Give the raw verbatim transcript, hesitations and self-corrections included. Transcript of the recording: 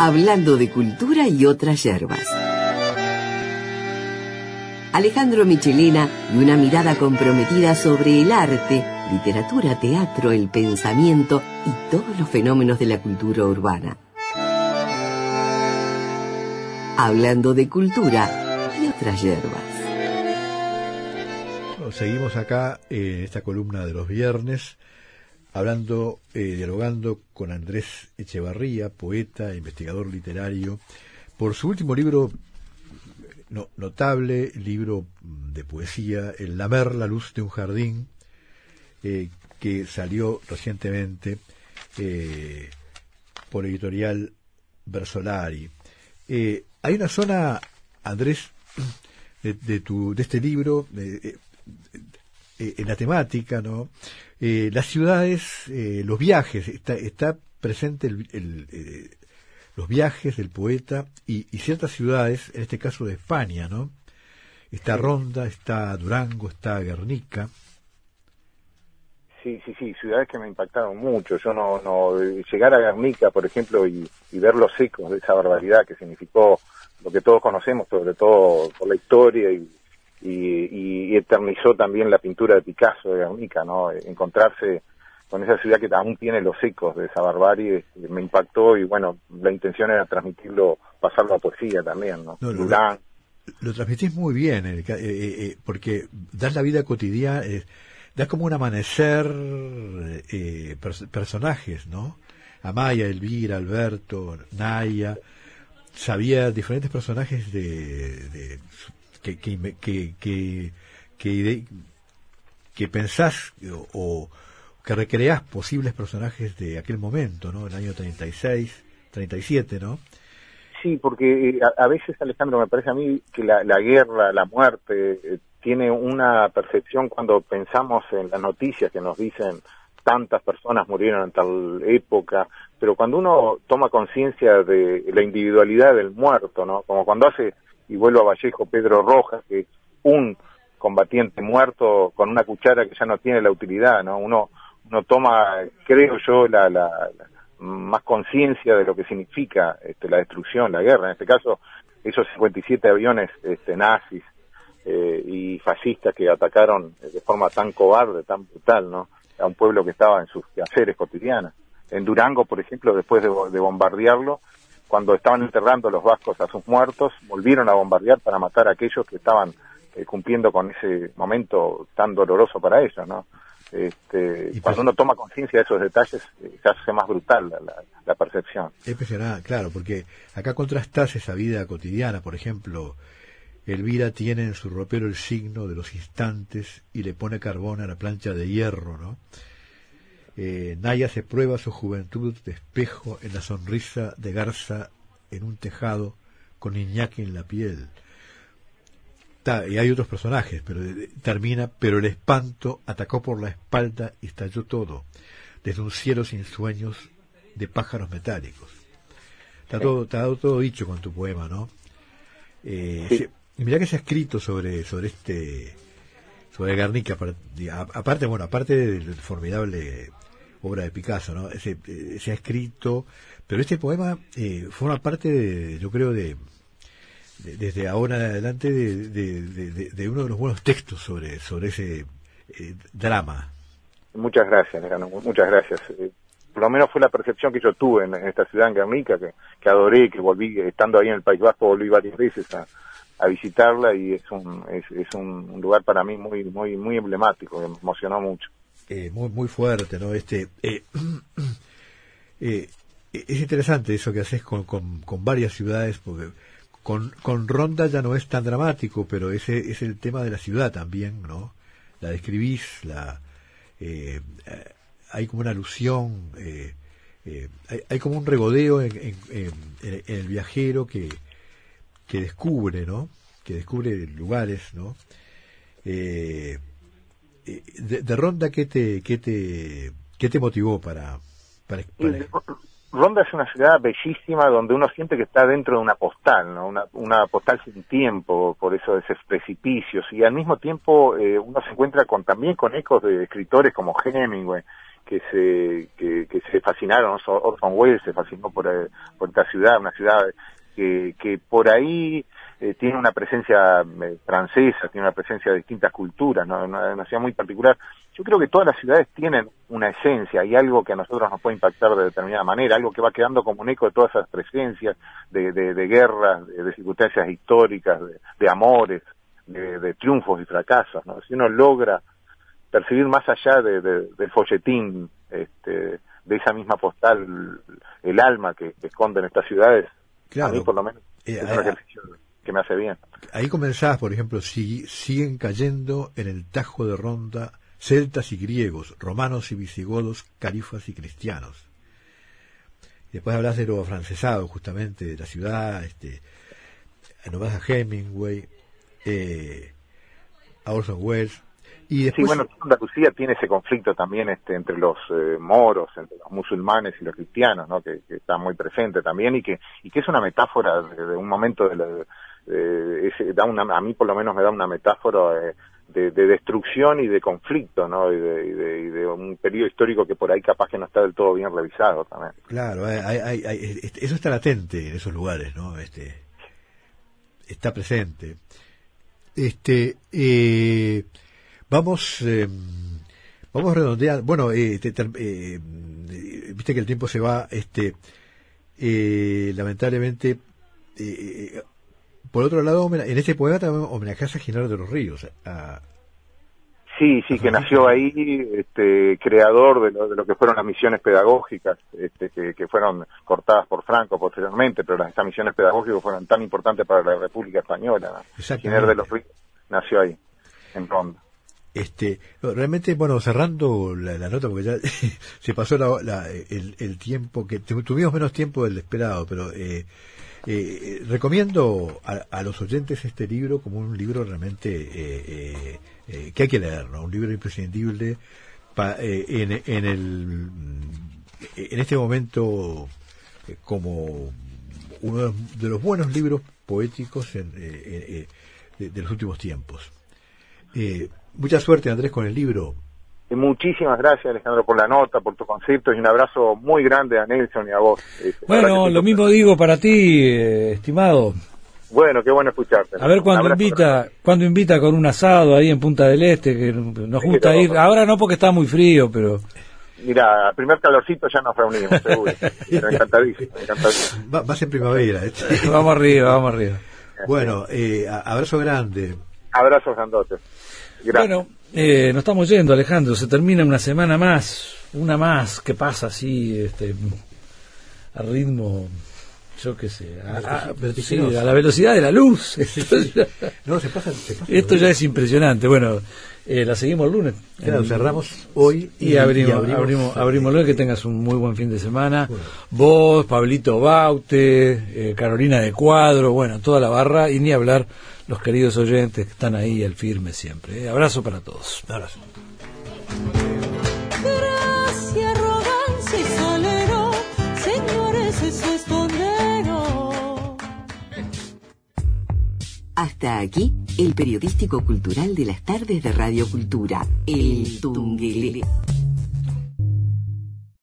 Hablando de cultura y otras yerbas. Alejandro Michelena y una mirada comprometida sobre el arte, literatura, teatro, el pensamiento y todos los fenómenos de la cultura urbana. Hablando de cultura y otras yerbas. Bueno, seguimos acá en eh, esta columna de los viernes, hablando, eh, dialogando con Andrés Echevarría, poeta, investigador literario, por su último libro no, notable, libro de poesía, El lamer la luz de un jardín, eh, que salió recientemente eh, por editorial Versolari. Eh, hay una zona, Andrés, de, de, tu, de este libro, eh, eh, en la temática, ¿no? Eh, las ciudades, eh, los viajes, está, está presente el, el, eh, los viajes del poeta y, y ciertas ciudades, en este caso de España, ¿no? Está Ronda, está Durango, está Guernica. Sí, sí, sí, ciudades que me impactaron mucho. Yo no, no llegar a Guernica, por ejemplo, y, y ver los ecos de esa barbaridad que significó lo que todos conocemos, sobre todo por la historia, y, y, y eternizó también la pintura de Picasso de Guernica, ¿no? Encontrarse con esa ciudad que aún tiene los ecos de esa barbarie, me impactó, y bueno, la intención era transmitirlo, pasarlo a poesía también, ¿no? no, no lo, lo transmitís muy bien, eh, eh, eh, porque das la vida cotidiana, eh, das como un amanecer, eh, pers personajes, ¿no? Amaya, Elvira, Alberto, Naya, sabía diferentes personajes de, de que que que que que, que pensás o, o que recreás posibles personajes de aquel momento, ¿no? El año treinta y seis, treinta y siete, ¿no? Sí, porque a, a veces, Alejandro, me parece a mí que la, la guerra, la muerte, eh, tiene una percepción cuando pensamos en las noticias que nos dicen tantas personas murieron en tal época, pero cuando uno toma conciencia de la individualidad del muerto, ¿no? Como cuando hace, y vuelvo a Vallejo, Pedro Rojas, que un combatiente muerto con una cuchara que ya no tiene la utilidad, ¿no? Uno, uno toma, creo yo, la, la, la más conciencia de lo que significa este, la destrucción, la guerra. En este caso, esos cincuenta y siete aviones este, nazis eh, y fascistas que atacaron de forma tan cobarde, tan brutal, ¿no? A un pueblo que estaba en sus quehaceres cotidianos. En Durango, por ejemplo, después de, de bombardearlo, cuando estaban enterrando los vascos a sus muertos, volvieron a bombardear para matar a aquellos que estaban eh, cumpliendo con ese momento tan doloroso para ellos, ¿no? Este, cuando uno toma conciencia de esos detalles, eh, se hace más brutal la, la, la percepción. Es impresionante, claro, porque acá contrastás esa vida cotidiana. Por ejemplo, Elvira tiene en su ropero el signo de los instantes y le pone carbón a la plancha de hierro, ¿no? Eh, Naya se prueba su juventud de espejo en la sonrisa de garza en un tejado con Iñaki en la piel. Ta, y hay otros personajes, pero eh, termina, pero el espanto atacó por la espalda y estalló todo, desde un cielo sin sueños de pájaros metálicos. Está sí. todo, está todo dicho con tu poema, ¿no? Eh, sí. Y mirá que se ha escrito sobre, sobre este, sobre Guernica, aparte, bueno, aparte de la formidable obra de Picasso, ¿no? Se, eh, se ha escrito, pero este poema eh, forma parte, de, yo creo, de, de desde ahora en adelante, de, de, de, de uno de los buenos textos sobre, sobre ese eh, drama. Muchas gracias, Alejandro, muchas gracias. Eh, por lo menos fue la percepción que yo tuve en, en esta ciudad, en Guernica, que, que adoré, que volví, estando ahí en el País Vasco, volví varias veces a a visitarla, y es un es, es un lugar para mí muy muy muy emblemático, que me emocionó mucho. Eh, muy muy fuerte, ¿no? Este eh, eh, es interesante eso que haces con, con, con varias ciudades, porque con, con Ronda ya no es tan dramático, pero ese es el tema de la ciudad también, ¿no? La describís, la eh, hay como una alusión, eh, eh, hay, hay como un regodeo en, en, en, en el viajero que que descubre, ¿no? Que descubre lugares, ¿no? Eh, de, de Ronda, ¿qué te, qué te, qué te motivó para, para, para... Ronda es una ciudad bellísima donde uno siente que está dentro de una postal, ¿no? Una, una postal sin tiempo, por eso de esos precipicios, y al mismo tiempo eh, uno se encuentra con también con ecos de escritores como Hemingway, que se que, que se fascinaron. Orson Welles se fascinó por, eh, por esta ciudad, una ciudad que, que por ahí eh, tiene una presencia eh, francesa, tiene una presencia de distintas culturas, ¿no? Una, una ciudad muy particular. Yo creo que todas las ciudades tienen una esencia y algo que a nosotros nos puede impactar de determinada manera, algo que va quedando como un eco de todas esas presencias de, de, de guerras, de, de circunstancias históricas, de, de amores, de, de triunfos y fracasos, ¿no? Si uno logra percibir más allá de, de, del folletín, este, de esa misma postal, el alma que, que esconden estas ciudades, claro, a mí por lo menos eh, es un ejercicio que me hace bien. Ahí comenzás, por ejemplo, si, siguen cayendo en el Tajo de Ronda celtas y griegos, romanos y visigodos, califas y cristianos. Y después hablas de lo afrancesado, justamente, de la ciudad, este, nomás a Hemingway, eh, a Orson Welles. Y después... Sí, bueno, Andalucía tiene ese conflicto también este, entre los eh, moros, entre los musulmanes y los cristianos, ¿no? Que, que está muy presente también y que y que es una metáfora de, de un momento de, la, de ese, da una, a mí por lo menos me da una metáfora eh, de, de destrucción y de conflicto, ¿no? Y de, y, de, y de un periodo histórico que por ahí capaz que no está del todo bien revisado también. Claro, hay, hay, hay, eso está latente en esos lugares, ¿no? Este está presente. Este eh, Vamos, eh, vamos a redondear. Bueno, eh, te, te, eh, viste que el tiempo se va. Este, eh, lamentablemente, eh, por otro lado, en este poema también homenajeas a Ginebra de los Ríos. A, sí, sí, que nació ahí, este, creador de lo, de lo que fueron las misiones pedagógicas, este, que, que fueron cortadas por Franco posteriormente, pero las, estas misiones pedagógicas fueron tan importantes para la República Española, ¿no? Ginebra de los Ríos nació ahí, en Ronda. Este, realmente, bueno, cerrando la, la nota, porque ya se pasó la, la, el, el tiempo, que tuvimos menos tiempo del esperado, pero eh, eh, recomiendo a, a los oyentes este libro como un libro realmente eh, eh, eh, que hay que leer, ¿no? Un libro imprescindible pa, eh, en, en, el, en este momento eh, como uno de los buenos libros poéticos en, eh, eh, de, de los últimos tiempos. Eh, Mucha suerte, Andrés, con el libro. Muchísimas gracias, Alejandro, por la nota, por tu concepto, y un abrazo muy grande a Nelson y a vos. Bueno, lo mismo digo para ti, eh, estimado. Bueno, qué bueno escucharte. A ver cuando invita, cuando invita con un asado ahí en Punta del Este, que nos gusta ir. Ahora no porque está muy frío, pero... Mira, al primer calorcito ya nos reunimos, seguro. Pero encantadísimo, encantadísimo. Va, vas en primavera. ¿eh? Vamos arriba, vamos arriba. Bueno, eh, abrazo grande. Abrazos grandotes. Gracias. Bueno, eh, nos estamos yendo, Alejandro. Se termina una semana más, una más que pasa así, este, a ritmo, yo qué sé, a, a, sí, a la velocidad de la luz. Esto ya, no, se pasa, se pasa esto ya es impresionante. Bueno, eh, la seguimos el lunes. Claro, en, cerramos hoy y, y, abrimos, y abrimos, abrimos, abrimos lunes. Que tengas un muy buen fin de semana. Bueno. Vos, Pablito Baute, eh, Carolina de Cuadro, bueno, toda la barra, y ni hablar los queridos oyentes que están ahí al firme siempre. ¿eh? Abrazo para todos. Abrazo. Gracia, arrogancia y salero, señores, eso es tondero. Hasta aquí, el periodístico cultural de las tardes de Radio Cultura, El Tunguele.